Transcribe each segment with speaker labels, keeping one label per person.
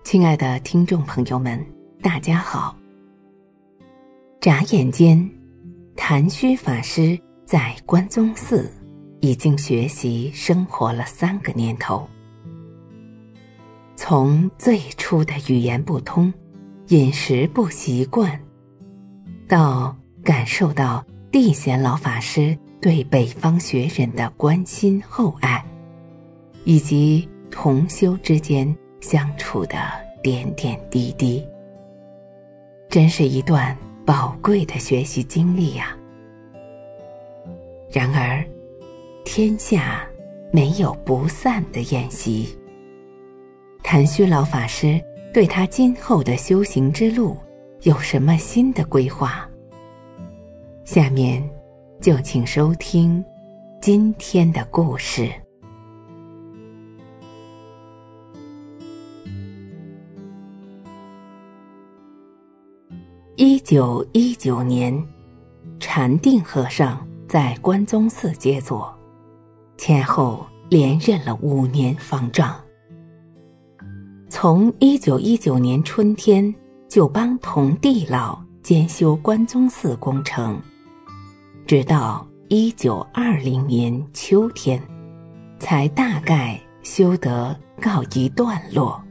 Speaker 1: 亲爱的听众朋友们，大家好。眨眼间，谭虚法师在关宗寺已经学习生活了3个年头。从最初的语言不通、饮食不习惯，到感受到地贤老法师对北方学人的关心厚爱，以及同修之间相处的点点滴滴，真是一段宝贵的学习经历呀。然而，天下没有不散的宴席。谭虚老法师对他今后的修行之路有什么新的规划？下面就请收听今天的故事。1919年，禅定和尚在关宗寺接座，前后连任了5年方丈。从1919年春天就帮同地老兼修关宗寺工程，直到1920年秋天，才大概修得告一段落。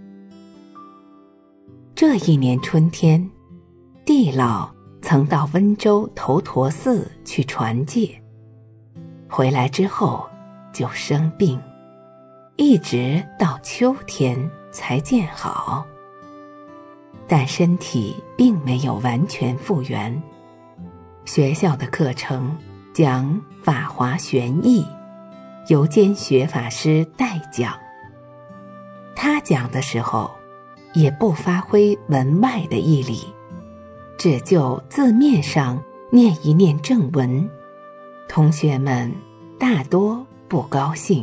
Speaker 1: 这一年春天，地老曾到温州头陀寺去传戒，回来之后就生病，一直到秋天才见好。但身体并没有完全复原。学校的课程讲法华玄义，由监学法师代讲。他讲的时候也不发挥文外的义理，只就字面上念一念正文，同学们大多不高兴。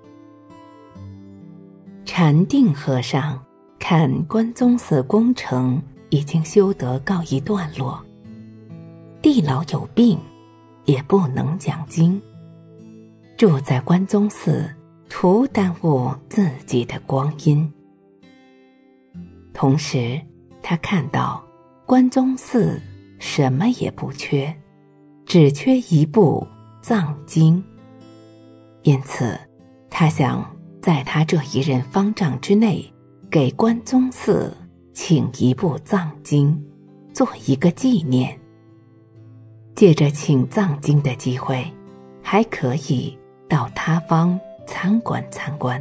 Speaker 1: 禅定和尚看关宗寺工程已经修得告一段落，地老有病，也不能讲经，住在关宗寺徒耽误自己的光阴。同时，他看到关宗寺什么也不缺，只缺一部藏经，因此他想在他这一任方丈之内，给关宗寺请一部藏经，做一个纪念。借着请藏经的机会，还可以到他方参观参观。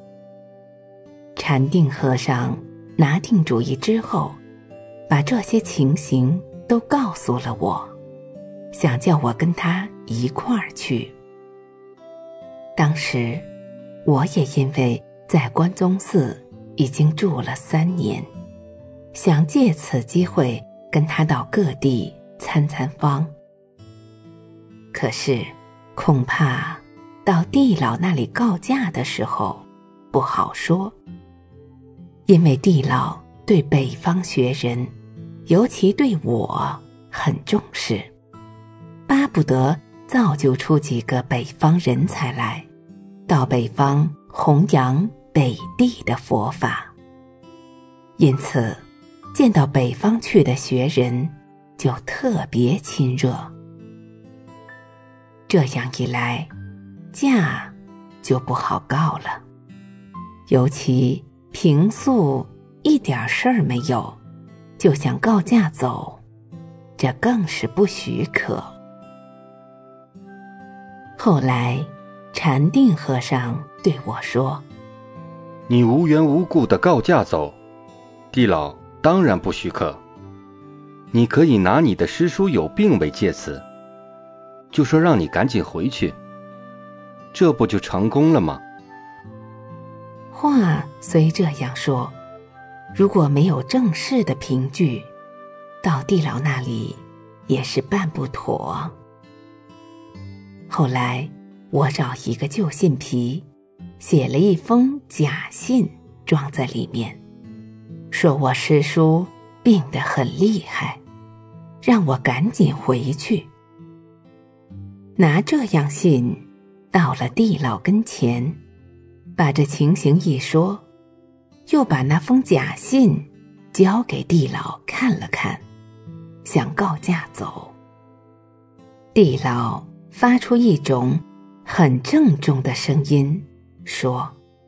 Speaker 1: 禅定和尚拿定主意之后，把这些情形都告诉了我，想叫我跟他一块儿去。当时我也因为在关宗寺已经住了3年，想借此机会跟他到各地参参方。可是恐怕到地老那里告假的时候不好说，因为地老对北方学人，尤其对我很重视，巴不得造就出几个北方人才来，到北方弘扬北地的佛法。因此见到北方去的学人就特别亲热。这样一来，假就不好告了，尤其平素一点事儿没有，就想告假走，这更是不许可。后来禅定和尚对我说，
Speaker 2: 你无缘无故的告假走，地老当然不许可。你可以拿你的师叔有病为借词，就说让你赶紧回去，这不就成功了吗？
Speaker 1: 话虽这样说，如果没有正式的凭据，到地老那里也是办不妥。后来我找一个旧信皮，写了一封假信装在里面，说我师叔病得很厉害，让我赶紧回去。拿这样信到了地老跟前，把这情形一说， 又把那封假信交给地老看了看，想告假走。地老发出一种很郑重的声音，说：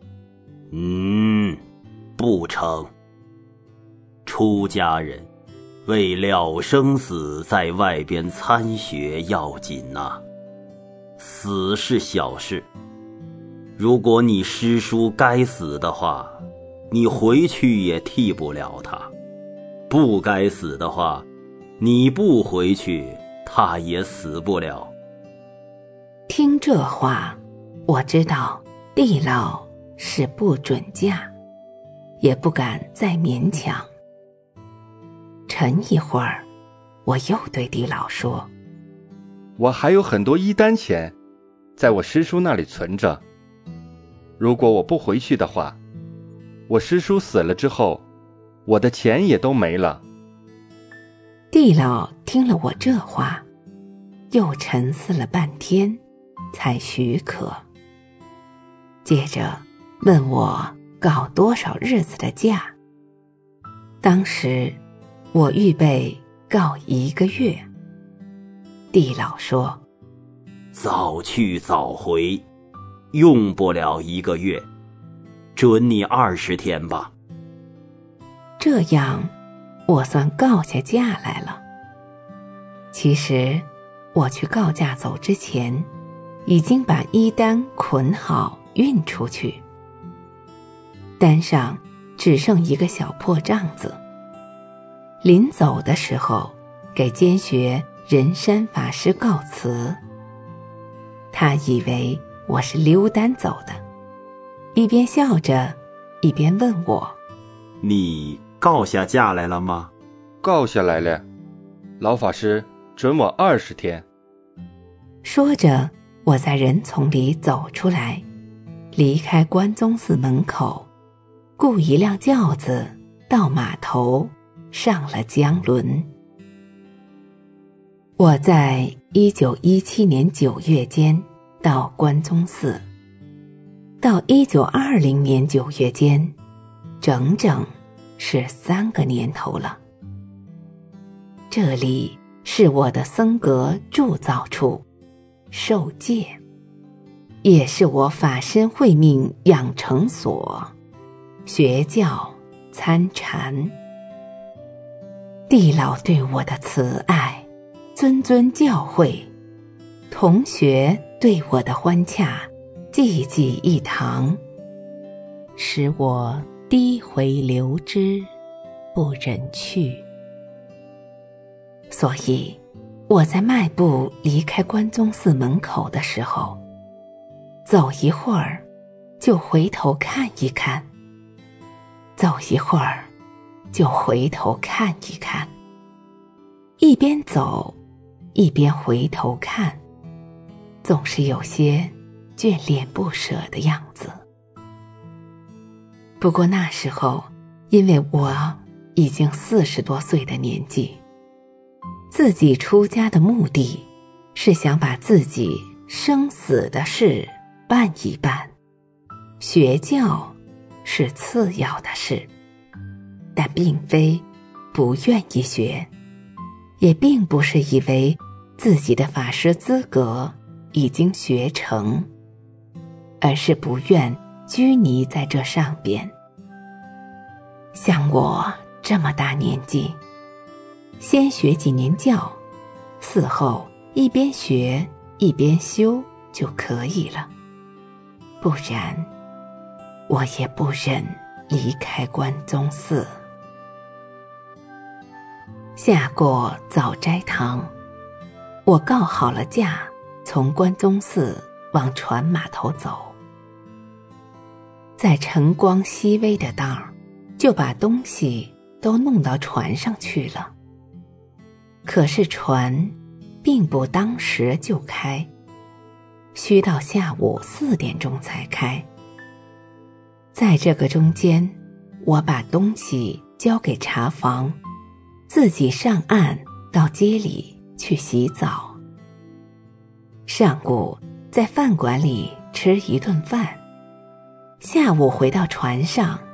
Speaker 3: 不成。出家人为了生死在外边参学要紧呐，死是小事。如果你师叔该死的话，你回去也替不了他；不该死的话，你不回去，他也死不了。
Speaker 1: 听这话，我知道地老是不准嫁，也不敢再勉强。沉一会儿，我又对地老说：
Speaker 2: 我还有很多衣单钱，在我师叔那里存着。如果我不回去的话，我师叔死了之后，我的钱也都没了。
Speaker 1: 地老听了我这话，又沉思了半天，才许可。接着问我告多少日子的假。当时我预备告1个月。地老说：
Speaker 3: 早去早回，用不了1个月，准你20天吧。
Speaker 1: 这样我算告下假来了。其实我去告假走之前，已经把衣单捆好运出去，单上只剩一个小破帐子。临走的时候，给监学仁山法师告辞。他以为我是溜单走的，一边笑着，一边问我：
Speaker 3: 你告下假来了吗？
Speaker 2: 告下来了，老法师准我20天。
Speaker 1: 说着，我在人丛里走出来，离开关宗寺门口，雇一辆轿子到码头，上了江轮。我在1917年9月间到关宗寺，到1920年9月间，整整是3个年头了。这里是我的僧阁铸造处，受戒，也是我法身慧命养成所，学教参禅。地老对我的慈爱，谆谆教诲，同学对我的欢洽，济济一堂，使我低回流之，不忍去。所以我在迈步离开关宗寺门口的时候，走一会儿就回头看一看，走一会儿就回头看一看，一边走一边回头看，总是有些眷恋不舍的样子。不过那时候，因为我已经40多岁的年纪，自己出家的目的是想把自己生死的事办一办，学教是次要的事，但并非不愿意学，也并不是以为自己的法师资格已经学成，而是不愿拘泥在这上边。像我这么大年纪，先学几年教，嗣后一边学一边修就可以了，不然我也不忍离开关宗寺。下过早斋堂，我告好了假，从关宗寺往船码头走。在晨光熹微的当儿，就把东西都弄到船上去了。可是船并不当时就开，需到下午4点钟才开。在这个中间，我把东西交给茶房，自己上岸到街里去洗澡。上午在饭馆里吃一顿饭，下午回到船上，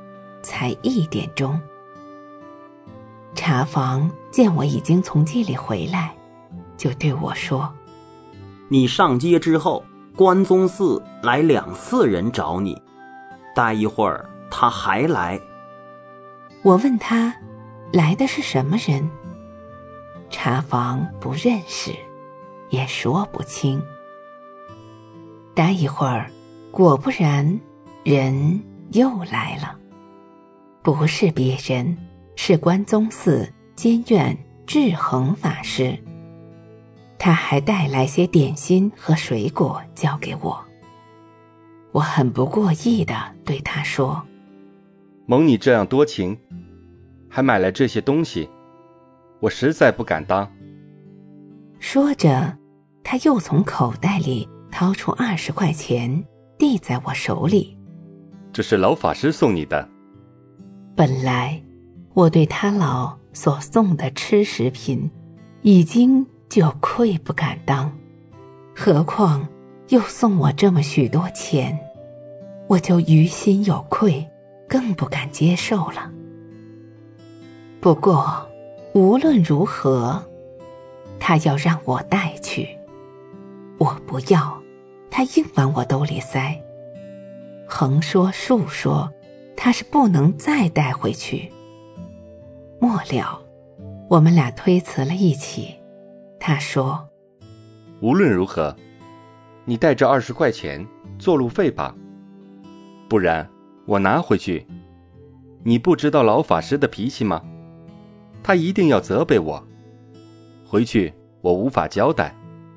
Speaker 1: 才1点钟。茶房见我已经从街里回来，就对我说：
Speaker 3: 你上街之后，关宗寺来2次人找你，待一会儿他还来。
Speaker 1: 我问他来的是什么人，茶房不认识，也说不清。待一会儿，果不然，人又来了，不是别人，是关宗寺监院智恒法师。他还带来些点心和水果交给我。我很不过意地对他说：
Speaker 2: 蒙你这样多情，还买来这些东西，我实在不敢当。
Speaker 1: 说着，他又从口袋里掏出20块钱递在我手里。
Speaker 2: 这是老法师送你的。
Speaker 1: 本来我对他老所送的吃食品已经就愧不敢当，何况又送我这么许多钱，我就于心有愧，更不敢接受了。不过无论如何，他要让我带去，我不要，他硬往我兜里塞。横说竖说，他是不能再带回去。末了，我们俩推辞了一起。他说：
Speaker 2: 无论如何，你带着20块钱做路费吧，不然我拿回去，你不知道老法师的脾气吗？他一定要责备我，回去我无法交代。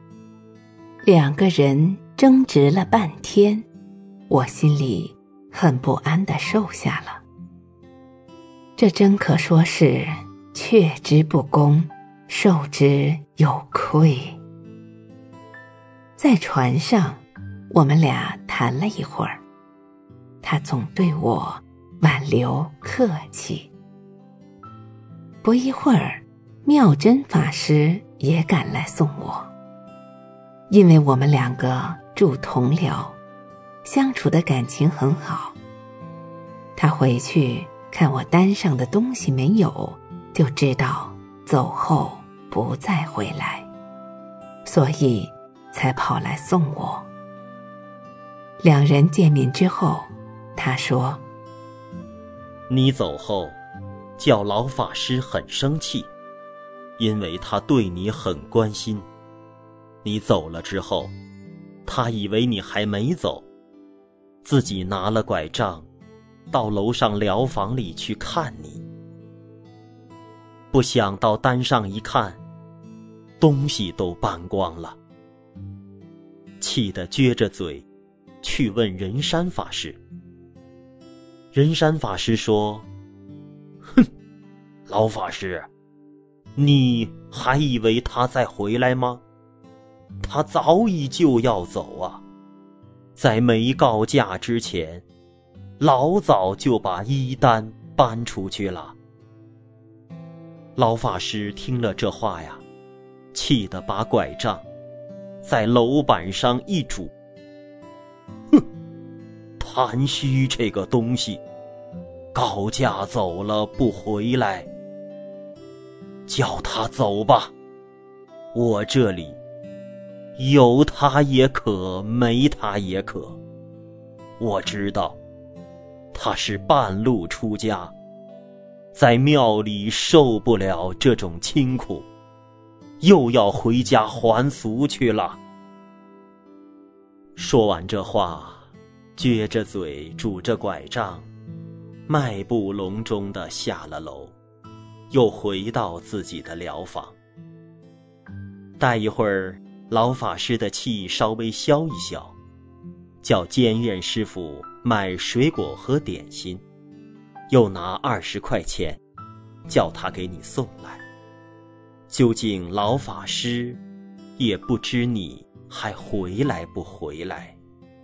Speaker 1: 2个人争执了半天，我心里很不安地受下了。这真可说是却之不恭，受之有愧。在船上，我们俩谈了一会儿，他总对我挽留客气。不一会儿，妙真法师也赶来送我。因为我们2个住同寮，相处的感情很好。他回去看我单上的东西没有，就知道走后不再回来，所以才跑来送我。2人见面之后，他说：
Speaker 4: 你走后，叫老法师很生气，因为他对你很关心。你走了之后，他以为你还没走，自己拿了拐杖到楼上疗房里去看你。不想到单上一看，东西都搬光了，气得撅着嘴去问仁山法师。仁山法师说：哼，老法师，你还以为他再回来吗？他早已就要走啊，在没告假之前，老早就把衣单搬出去了。老法师听了这话呀，气得把拐杖在楼板上一拄。哼，贪虚这个东西，告假走了不回来，叫他走吧，我这里有他也可，没他也可。我知道他是半路出家，在庙里受不了这种清苦，又要回家还俗去了。说完这话，撅着嘴拄着拐杖，迈步隆中地下了楼，又回到自己的疗房。待一会儿，老法师的气稍微消一消，叫监院师傅买水果和点心，又拿20块钱叫他给你送来。究竟老法师也不知你还回来不回来。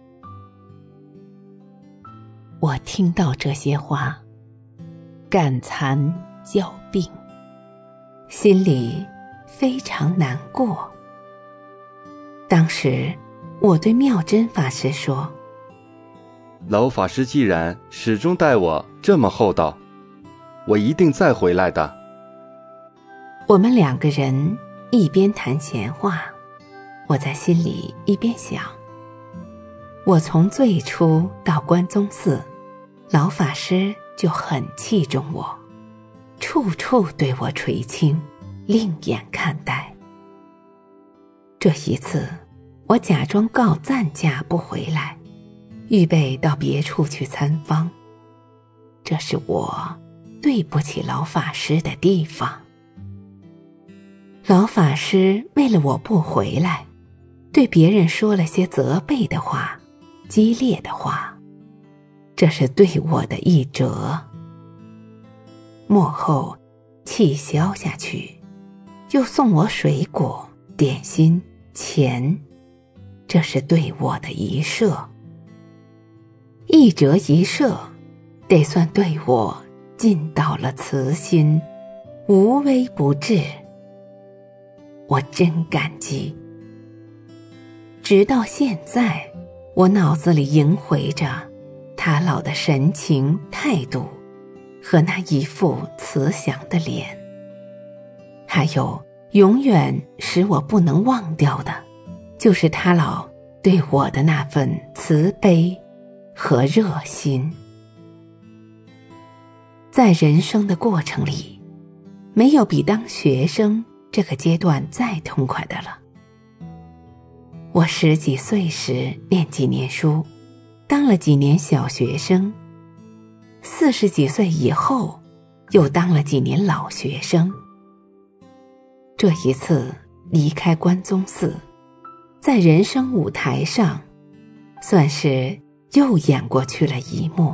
Speaker 1: 我听到这些话，感惭叫病，心里非常难过。当时我对妙真法师说：
Speaker 2: 老法师既然始终待我这么厚道，我一定再回来的。
Speaker 1: 我们2个人一边谈闲话，我在心里一边想，我从最初到关宗寺，老法师就很器重我，处处对我垂青，另眼看待。这一次，我假装告暂假不回来，预备到别处去参访，这是我对不起老法师的地方。老法师为了我不回来，对别人说了些责备的话，激烈的话，这是对我的一折。末后气消下去，又送我水果、点心、钱，这是对我的一赦。一折一赦，得算对我尽到了慈心，无微不至。我真感激。直到现在，我脑子里萦回着他老的神情态度和那一副慈祥的脸，还有永远使我不能忘掉的，就是他老对我的那份慈悲和热心。在人生的过程里，没有比当学生这个阶段再痛快的了。我10几岁时念几年书，当了几年小学生，40几岁以后又当了几年老学生。这一次离开关宗寺，在人生舞台上算是又演过去了一幕。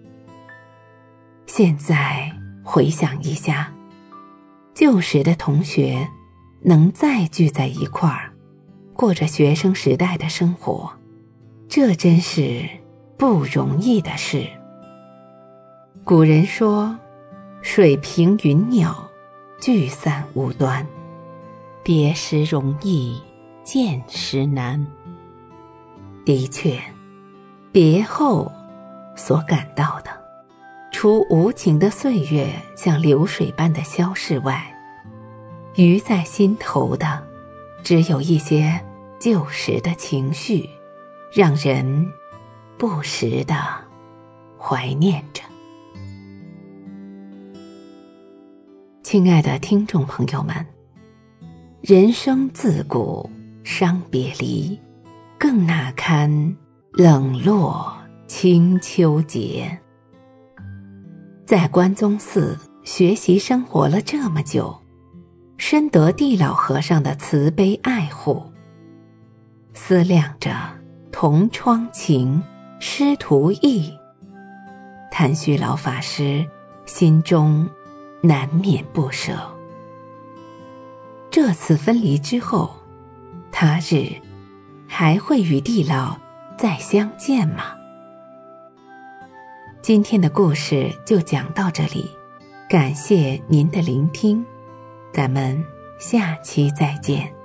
Speaker 1: 现在回想一下，旧时的同学能再聚在一块儿，过着学生时代的生活，这真是不容易的事。古人说，水平云鸟，聚散无端，别时容易，见时难。的确，别后所感到的，除无情的岁月像流水般的消逝外，余在心头的只有一些旧时的情绪，让人不时地怀念着。亲爱的听众朋友们，人生自古伤别离，更那堪冷落清秋节。在关宗寺学习生活了这么久，深得地老和尚的慈悲爱护，思量着同窗情，师徒义，叹虚老法师心中难免不舍。这次分离之后，他日还会与地老再相见吗？今天的故事就讲到这里，感谢您的聆听，咱们下期再见。